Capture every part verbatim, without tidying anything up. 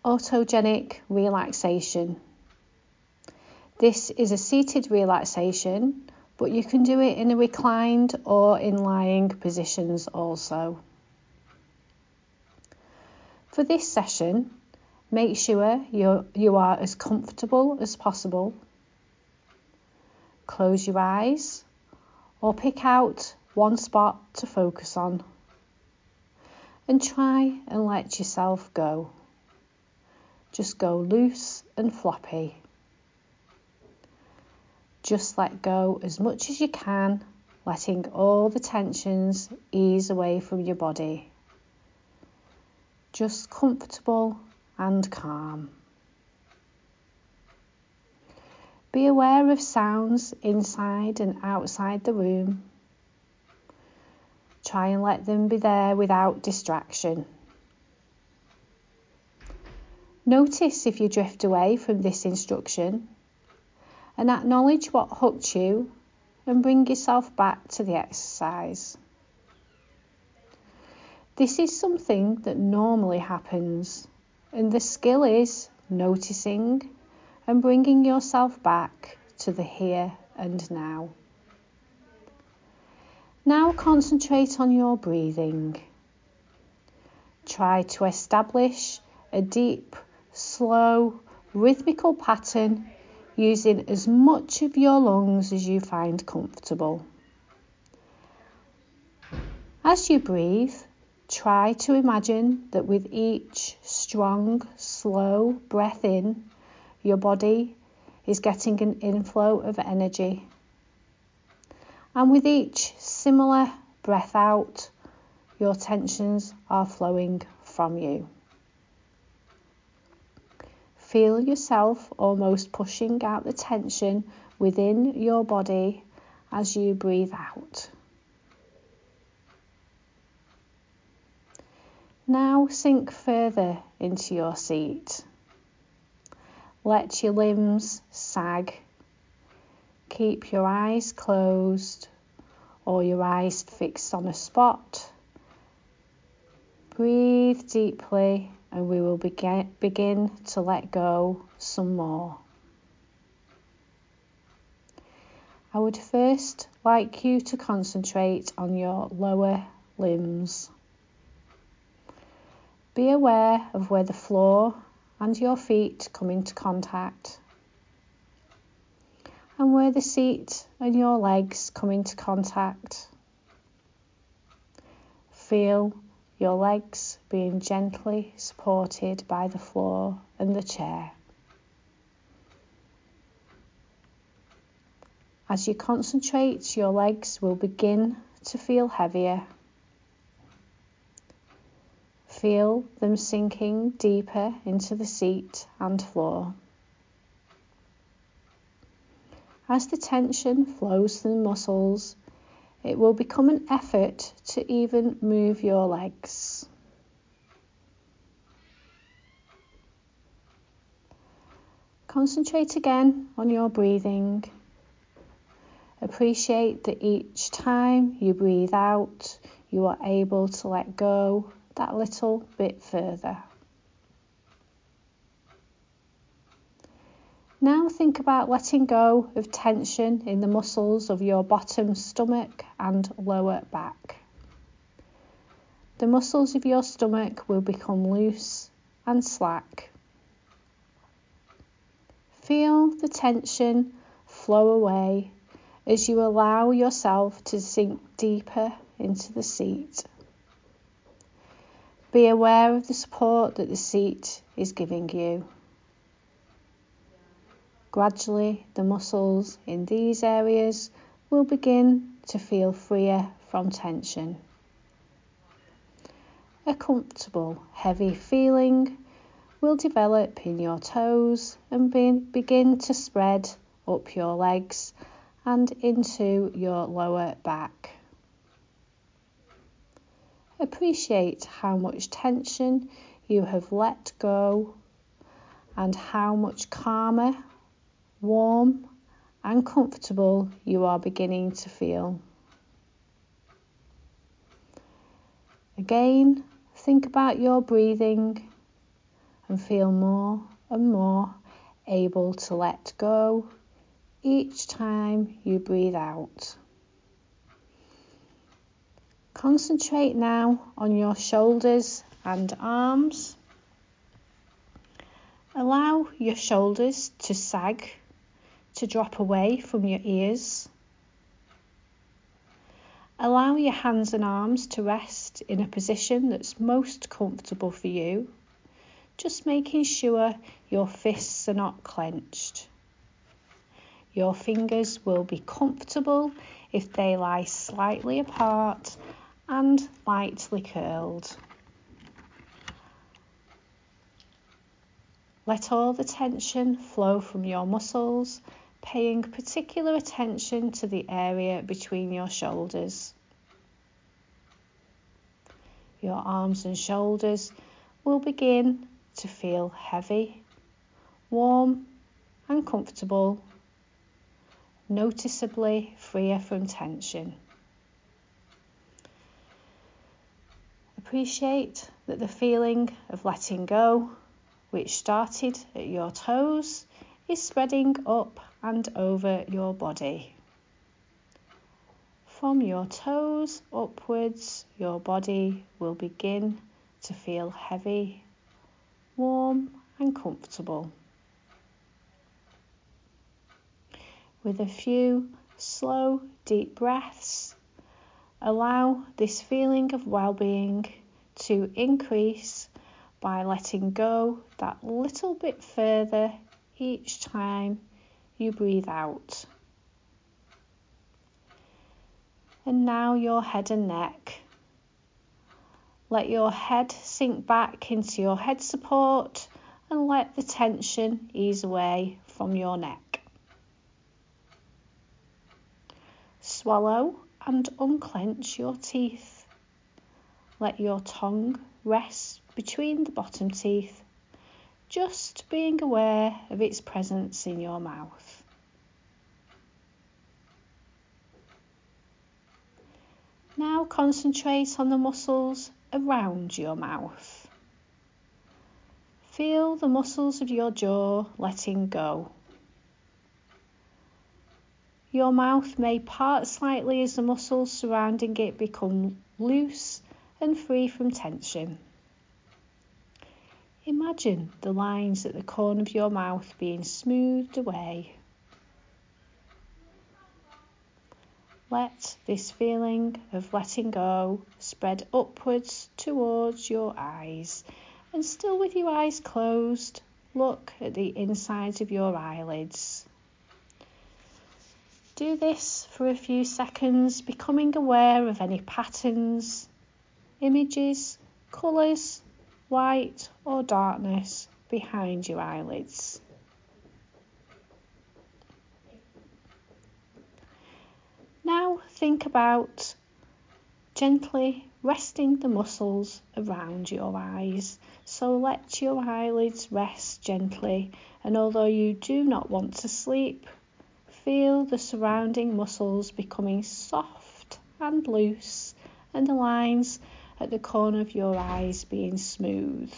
autogenic relaxation. This is a seated relaxation, but you can do it in a reclined or in lying positions also. For this session, make sure you're, you are as comfortable as possible. Close your eyes or pick out one spot to focus on and try and let yourself go. Just go loose and floppy. Just let go as much as you can, letting all the tensions ease away from your body. Just comfortable and calm. Be aware of sounds inside and outside the room. Try and let them be there without distraction. Notice if you drift away from this instruction and acknowledge what hooked you and bring yourself back to the exercise. This is something that normally happens, and the skill is noticing and bringing yourself back to the here and now. Now concentrate on your breathing. Try to establish a deep, slow, rhythmical pattern using as much of your lungs as you find comfortable. As you breathe, try to imagine that with each strong, slow breath in, your body is getting an inflow of energy. And with each similar breath out, your tensions are flowing from you. Feel yourself almost pushing out the tension within your body as you breathe out. Now sink further into your seat. Let your limbs sag. Keep your eyes closed or your eyes fixed on a spot. Breathe deeply and we will begin, begin to let go some more. I would first like you to concentrate on your lower limbs. Be aware of where the floor and your feet come into contact, and where the seat and your legs come into contact. Feel your legs being gently supported by the floor and the chair. As you concentrate, your legs will begin to feel heavier. Feel them sinking deeper into the seat and floor. As the tension flows through the muscles, it will become an effort to even move your legs. Concentrate again on your breathing. Appreciate that each time you breathe out, you are able to let go that little bit further. Now think about letting go of tension in the muscles of your bottom stomach and lower back. The muscles of your stomach will become loose and slack. Feel the tension flow away as you allow yourself to sink deeper into the seat. Be aware of the support that the seat is giving you. Gradually, the muscles in these areas will begin to feel freer from tension. A comfortable, heavy feeling will develop in your toes and be, begin to spread up your legs and into your lower back. Appreciate how much tension you have let go and how much calmer, warm and comfortable you are beginning to feel. Again, think about your breathing and feel more and more able to let go each time you breathe out. Concentrate now on your shoulders and arms. Allow your shoulders to sag, to drop away from your ears. Allow your hands and arms to rest in a position that's most comfortable for you, just making sure your fists are not clenched. Your fingers will be comfortable if they lie slightly apart and lightly curled. Let all the tension flow from your muscles, paying particular attention to the area between your shoulders. Your arms and shoulders will begin to feel heavy, warm and comfortable, noticeably freer from tension. Appreciate that the feeling of letting go, which started at your toes, is spreading up and over your body. From your toes upwards, your body will begin to feel heavy, warm and comfortable. With a few slow, deep breaths, allow this feeling of well-being to increase by letting go that little bit further each time you breathe out. And now your head and neck. Let your head sink back into your head support and let the tension ease away from your neck. Swallow and unclench your teeth. Let your tongue rest between the bottom teeth, just being aware of its presence in your mouth. Now concentrate on the muscles around your mouth. Feel the muscles of your jaw letting go. Your mouth may part slightly as the muscles surrounding it become loose and free from tension. Imagine the lines at the corner of your mouth being smoothed away. Let this feeling of letting go spread upwards towards your eyes, and still with your eyes closed, look at the insides of your eyelids. Do this for a few seconds, becoming aware of any patterns, images, colours, light or darkness behind your eyelids. Now think about gently resting the muscles around your eyes. So let your eyelids rest gently, and although you do not want to sleep, feel the surrounding muscles becoming soft and loose, and the lines at the corner of your eyes being smooth.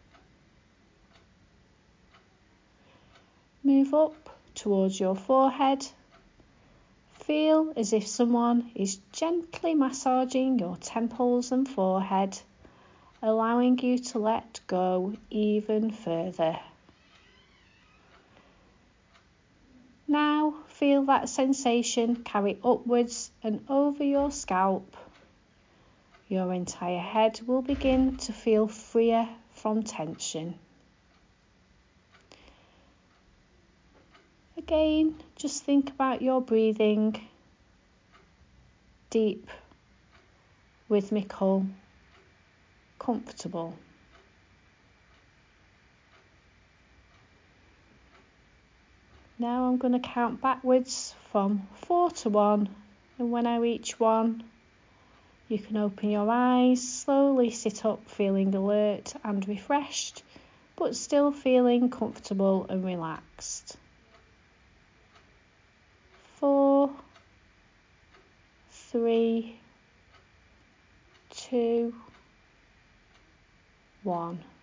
Move up towards your forehead. Feel as if someone is gently massaging your temples and forehead, allowing you to let go even further. Now feel that sensation carry upwards and over your scalp. Your entire head will begin to feel freer from tension. Again, just think about your breathing. Deep, rhythmical, comfortable. Now I'm going to count backwards from four to one, and when I reach one, you can open your eyes, slowly sit up feeling alert and refreshed, but still feeling comfortable and relaxed. Four, three, two, one.